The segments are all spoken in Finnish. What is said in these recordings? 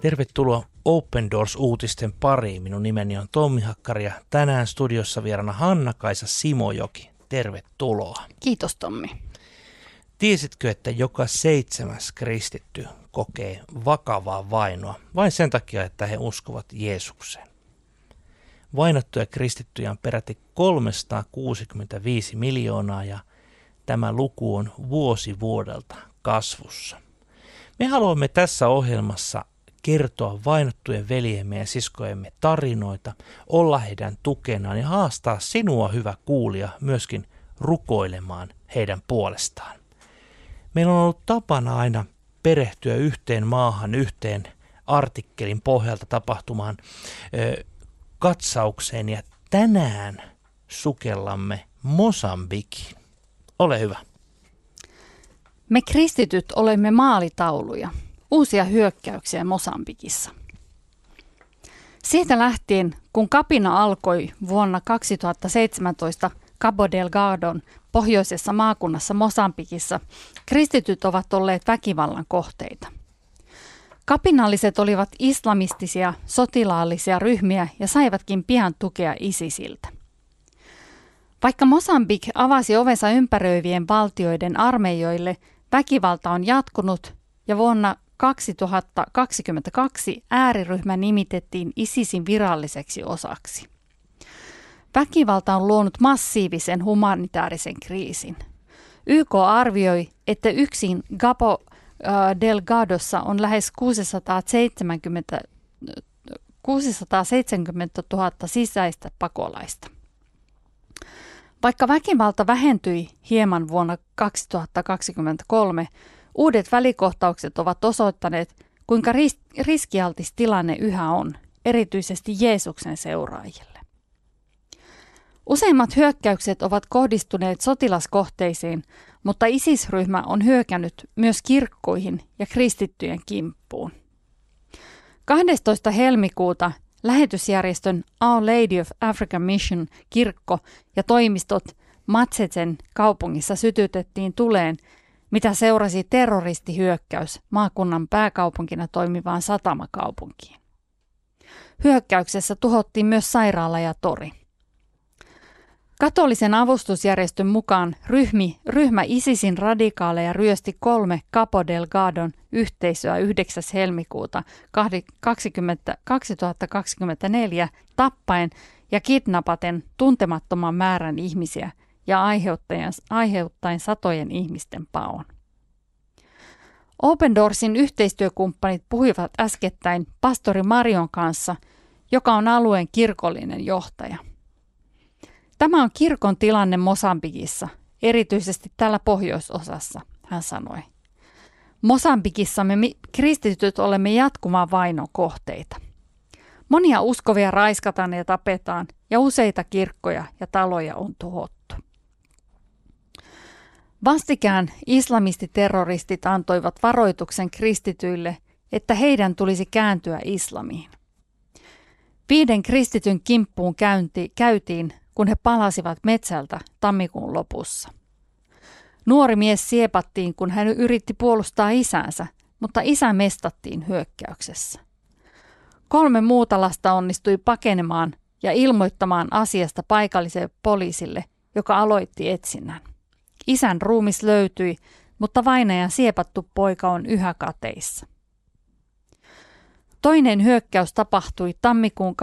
Tervetuloa Open Doors-uutisten pariin. Minun nimeni on Tommi Hakkari ja tänään studiossa vieraana Hanna-Kaisa Simojoki. Tervetuloa. Kiitos Tommi. Tiesitkö, että joka 7. kristitty kokee vakavaa vainoa vain sen takia, että he uskovat Jeesukseen? Vainottuja kristittyjä on peräti 365 miljoonaa ja tämä luku on vuosi vuodelta kasvussa. Me haluamme tässä ohjelmassa kertoa vainottujen veljemme ja siskojemme tarinoita, olla heidän tukenaan ja haastaa sinua, hyvä kuulija, myöskin rukoilemaan heidän puolestaan. Meillä on ollut tapana aina perehtyä yhteen maahan, yhteen artikkelin pohjalta tapahtumaan katsaukseen ja tänään sukellamme Mosambikiin. Ole hyvä. Me kristityt olemme maalitauluja. Uusia hyökkäyksiä Mosambikissa. Siitä lähtien, kun kapina alkoi vuonna 2017 Cabo Delgadon pohjoisessa maakunnassa Mosambikissa, kristityt ovat olleet väkivallan kohteita. Kapinalliset olivat islamistisia, sotilaallisia ryhmiä ja saivatkin pian tukea ISISiltä. Vaikka Mosambik avasi ovensa ympäröivien valtioiden armeijoille, väkivalta on jatkunut ja vuonna 2022 ääriryhmä nimitettiin ISISin viralliseksi osaksi. Väkivalta on luonut massiivisen humanitaarisen kriisin. YK arvioi, että yksin Cabo Delgadossa on lähes 670 000 sisäistä pakolaista. Vaikka väkivalta vähentyi hieman vuonna 2023, uudet välikohtaukset ovat osoittaneet, kuinka riskialtis tilanne yhä on, erityisesti Jeesuksen seuraajille. Useimmat hyökkäykset ovat kohdistuneet sotilaskohteisiin, mutta ISIS-ryhmä on hyökännyt myös kirkkoihin ja kristittyjen kimppuun. 12. helmikuuta lähetysjärjestön Our Lady of African Mission kirkko ja toimistot Matseten kaupungissa sytytettiin tuleen, mitä seurasi terroristihyökkäys maakunnan pääkaupunkina toimivaan satamakaupunkiin. Hyökkäyksessä tuhottiin myös sairaala ja tori. Katolisen avustusjärjestön mukaan ryhmä ISISin radikaaleja ryösti 3 Cabo Delgadon yhteisöä 9. helmikuuta 2024 tappaen ja kidnapaten tuntemattoman määrän ihmisiä ja aiheuttaen satojen ihmisten paon. Open Doorsin yhteistyökumppanit puhuivat äskettäin pastori Marion kanssa, joka on alueen kirkollinen johtaja. Tämä on kirkon tilanne Mosambikissa, erityisesti täällä pohjoisosassa, hän sanoi. Mosambikissa me kristityt olemme jatkuvan vainon kohteita. Monia uskovia raiskataan ja tapetaan ja useita kirkkoja ja taloja on tuhottu. Vastikään islamistiterroristit antoivat varoituksen kristityille, että heidän tulisi kääntyä islamiin. 5 kristityn kimppuun käytiin, kun he palasivat metsältä tammikuun lopussa. Nuori mies siepattiin, kun hän yritti puolustaa isänsä, mutta isä mestattiin hyökkäyksessä. 3 muuta lasta onnistui pakenemaan ja ilmoittamaan asiasta paikalliselle poliisille, joka aloitti etsinnän. Isän ruumis löytyi, mutta vainajan siepattu poika on yhä kateissa. Toinen hyökkäys tapahtui tammikuun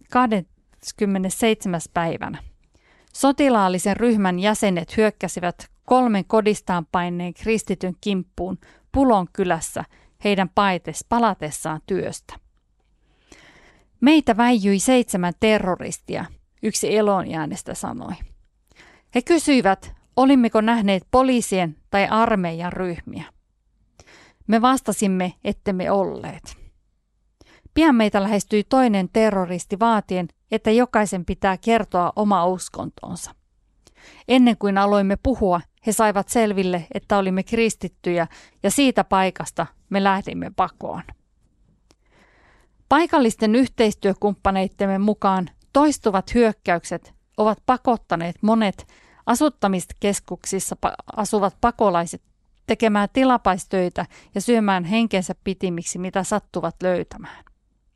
27. päivänä. Sotilaallisen ryhmän jäsenet hyökkäsivät 3 kodistaan paineen kristityn kimppuun Pulon kylässä heidän palatessaan työstä. Meitä väijyi 7 terroristia, yksi eloonjäänestä sanoi. He kysyivät, olimmeko nähneet poliisien tai armeijan ryhmiä. Me vastasimme, ettemme olleet. Pian meitä lähestyi toinen terroristi vaatien, että jokaisen pitää kertoa oma uskontonsa. Ennen kuin aloimme puhua, he saivat selville, että olimme kristittyjä ja siitä paikasta me lähdimme pakoon. Paikallisten yhteistyökumppaneittemme mukaan toistuvat hyökkäykset ovat pakottaneet monet asuttamiskeskuksissa asuvat pakolaiset tekemään tilapäistöitä ja syömään henkensä pitimiksi, mitä sattuvat löytämään.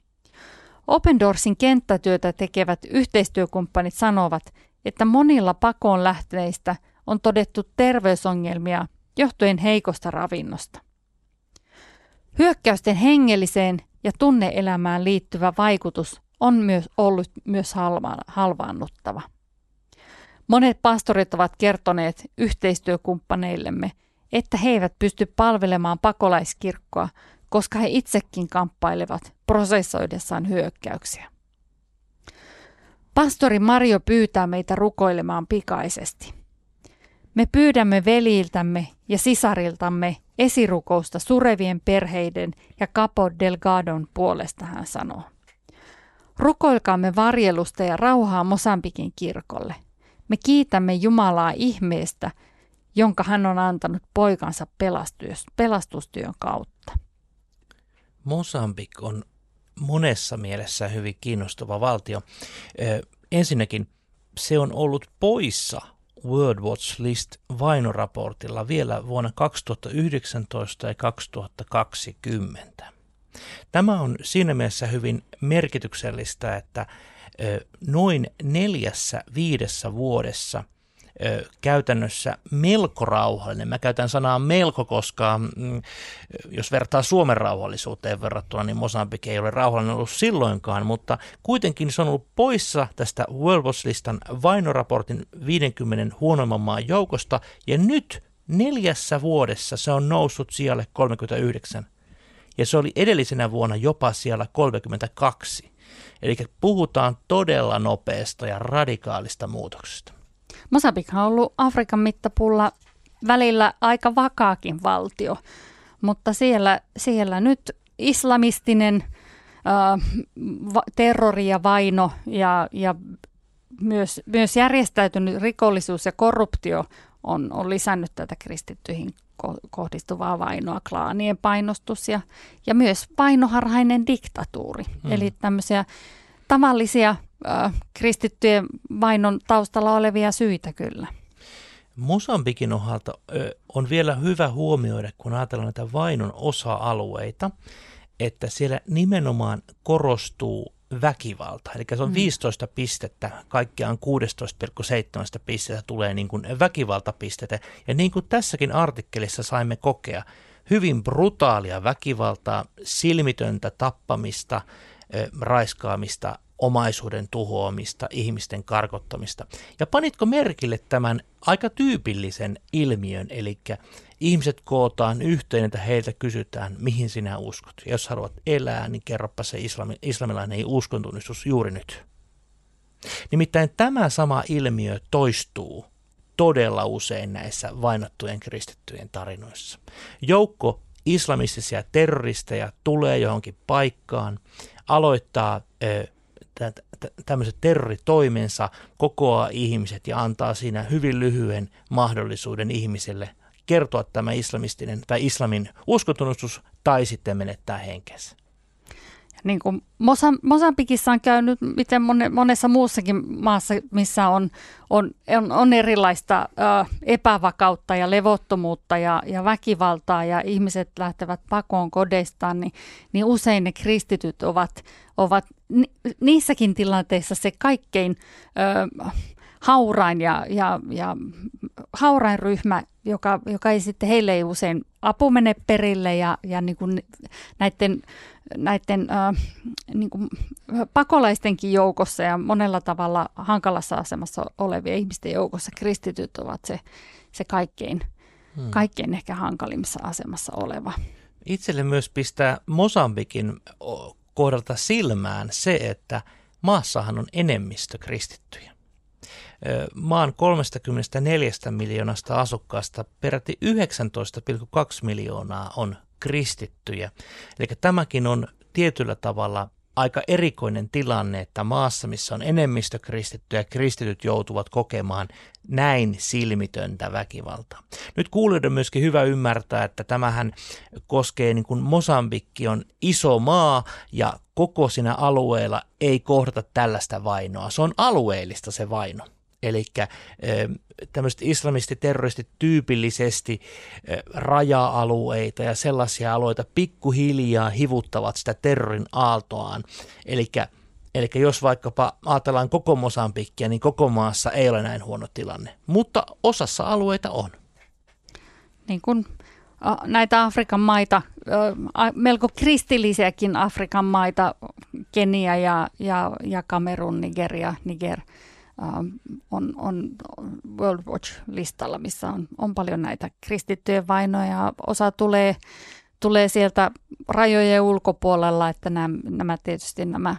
Open Doorsin kenttätyötä tekevät yhteistyökumppanit sanovat, että monilla pakoon lähteneistä on todettu terveysongelmia johtuen heikosta ravinnosta. Hyökkäysten hengelliseen ja tunneelämään liittyvä vaikutus on ollut myös halvaannuttava. Monet pastorit ovat kertoneet yhteistyökumppaneillemme, että he eivät pysty palvelemaan pakolaiskirkkoa, koska he itsekin kamppailevat prosessoidessaan hyökkäyksiä. Pastori Mario pyytää meitä rukoilemaan pikaisesti. Me pyydämme veljiltämme ja sisariltamme esirukousta surevien perheiden ja Capo Delgadon puolesta, hän sanoo. Rukoilkaamme varjelusta ja rauhaa Mosambikin kirkolle. Me kiitämme Jumalaa ihmeestä, jonka hän on antanut poikansa pelastustyön kautta. Mosambik on monessa mielessä hyvin kiinnostava valtio. Ensinnäkin se on ollut poissa World Watch List vainoraportilla vielä vuonna 2019 ja 2020. Tämä on siinä mielessä hyvin merkityksellistä, että noin 4-5 vuodessa käytännössä melko rauhallinen. Mä käytän sanaa melko, koska jos vertaa Suomen rauhallisuuteen verrattuna, niin Mosambik ei ole rauhallinen ollut silloinkaan, mutta kuitenkin se on ollut poissa tästä World Watch-listan vainoraportin 50 huonoimman maan joukosta, ja nyt 4 vuodessa se on noussut sijalle 39, ja se oli edellisenä vuonna jopa siellä 32. Eli puhutaan todella nopeasta ja radikaalista muutoksesta. Mosambik on ollut Afrikan mittapuulla välillä aika vakaakin valtio, mutta siellä nyt islamistinen terrori ja vaino ja myös järjestäytynyt rikollisuus ja korruptio on lisännyt tätä kristittyihin kohdistuvaa vainoa, klaanien painostus ja myös vainoharhainen diktatuuri. Eli tämmöisiä tavallisia kristittyjen vainon taustalla olevia syitä kyllä. Mosambikin osalta on vielä hyvä huomioida, kun ajatellaan näitä vainon osa-alueita, että siellä nimenomaan korostuu väkivalta. Eli se on 15 pistettä, kaikkiaan 16,7 pistettä tulee niin kuin väkivaltapisteitä. Ja niin kuin tässäkin artikkelissa saimme kokea, hyvin brutaalia väkivaltaa, silmitöntä tappamista, raiskaamista, omaisuuden tuhoamista, ihmisten karkottamista. Ja panitko merkille tämän aika tyypillisen ilmiön, eli ihmiset kootaan yhteen, että heiltä kysytään, mihin sinä uskot. Ja jos haluat elää, niin kerropa se islamilainen uskontunnistus juuri nyt. Nimittäin tämä sama ilmiö toistuu todella usein näissä vainottujen kristittyjen tarinoissa. Joukko islamistisia terroristeja tulee johonkin paikkaan, aloittaa tämmöiset terroritoimensa, kokoaa ihmiset ja antaa siinä hyvin lyhyen mahdollisuuden ihmiselle kertoa tämä islamistinen tai islamin uskontunnustus tai sitten menettää henkensä. Niin kuin Mosambikissa on käynyt, miten monessa muussakin maassa, missä on erilaista epävakautta ja levottomuutta ja väkivaltaa ja ihmiset lähtevät pakoon kodeistaan, niin usein ne kristityt ovat niissäkin tilanteissa se kaikkein haurain ja haurain ryhmä, joka ei sitten, heille ei usein apu mene perille ja niin kuin näiden niin kuin pakolaistenkin joukossa ja monella tavalla hankalassa asemassa olevien ihmisten joukossa kristityt ovat se kaikkein ehkä hankalimmassa asemassa oleva. Itselle myös pistää Mosambikin kohdalta silmään se, että maassahan on enemmistö kristittyjä. Maan 34 miljoonasta asukkaasta peräti 19,2 miljoonaa on kristittyjä. Eli tämäkin on tietyllä tavalla aika erikoinen tilanne, että maassa, missä on enemmistö kristittyjä, kristityt joutuvat kokemaan näin silmitöntä väkivaltaa. Nyt kuulijoiden myöskin hyvä ymmärtää, että tämähän koskee, niin kuin Mosambikki on iso maa ja koko siinä alueella ei kohdata tällaista vainoa. Se on alueellista se vaino. Eli tämmöiset islamistiterroristit tyypillisesti raja-alueita ja sellaisia alueita pikkuhiljaa hivuttavat sitä terrorin aaltoaan. Eli jos vaikkapa ajatellaan koko Mosambikkia, niin koko maassa ei ole näin huono tilanne, mutta osassa alueita on. Niin kuin näitä Afrikan maita, melko kristillisiäkin Afrikan maita, Kenia ja Kamerun, Niger on World Watch-listalla, missä on paljon näitä kristittyjen vainoja. Osa tulee sieltä rajojen ulkopuolella, että nämä tietysti nämä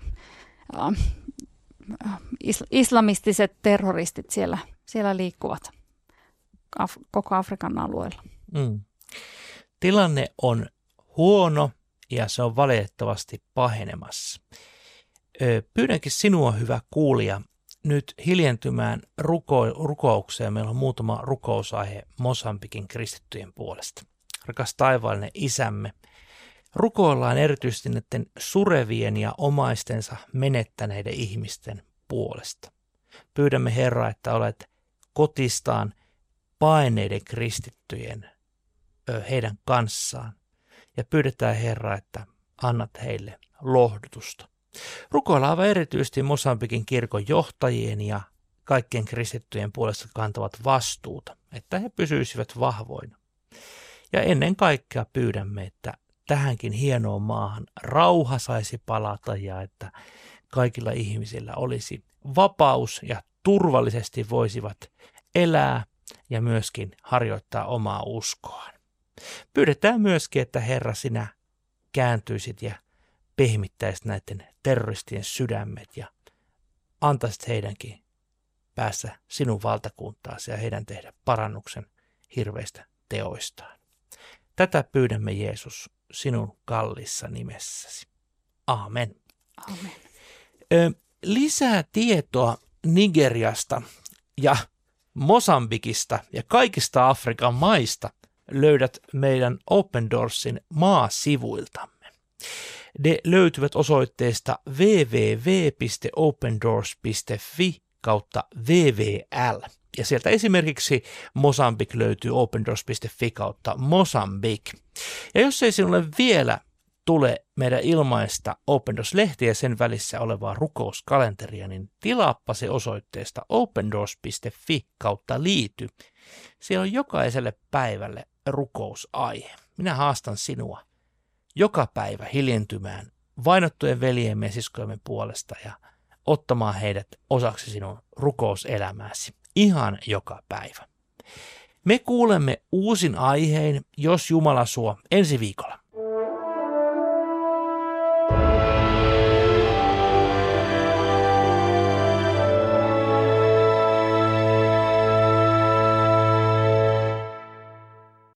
islamistiset terroristit siellä liikkuvat koko Afrikan alueella. Tilanne on huono ja se on valitettavasti pahenemassa. Pyydänkin sinua, hyvä kuulija, nyt hiljentymään rukoukseen. Meillä on muutama rukousaihe Mosambikin kristittyjen puolesta. Rakas taivaallinen Isämme, rukoillaan erityisesti näiden surevien ja omaistensa menettäneiden ihmisten puolesta. Pyydämme, Herra, että olet kotistaan paenneiden kristittyjen heidän kanssaan. Ja pyydetään, Herra, että annat heille lohdutusta. Rukoillaan erityisesti Mosambikin kirkon johtajien ja kaikkien kristittyjen puolesta kantavat vastuuta, että he pysyisivät vahvoina. Ja ennen kaikkea pyydämme, että tähänkin hienoon maahan rauha saisi palata ja että kaikilla ihmisillä olisi vapaus ja turvallisesti voisivat elää ja myöskin harjoittaa omaa uskoaan. Pyydetään myöskin, että Herra, sinä kääntyisit ja pehmittäisit näiden terroristien sydämet ja antaisit heidänkin päästä sinun valtakuntaasi ja heidän tehdä parannuksen hirveistä teoistaan. Tätä pyydämme, Jeesus, sinun kallissa nimessäsi. Aamen. Aamen. Lisää tietoa Nigeriasta ja Mosambikista ja kaikista Afrikan maista löydät meidän Open Doorsin maasivuiltamme. Ne löytyvät osoitteesta www.opendoors.fi/VVL. Ja sieltä esimerkiksi Mosambik löytyy opendoors.fi/Mosambik. Ja jos ei sinulle vielä tule meidän ilmaista Open Doors-lehtiä ja sen välissä olevaa rukouskalenteria, niin tilaappa se osoitteesta opendoors.fi/liity. Siellä on jokaiselle päivälle rukousaihe. Minä haastan sinua joka päivä hiljentymään vainottujen veljemme ja siskojemme puolesta ja ottamaan heidät osaksi sinun rukouselämääsi ihan joka päivä. Me kuulemme uusin aiheen, jos Jumala suo, ensi viikolla.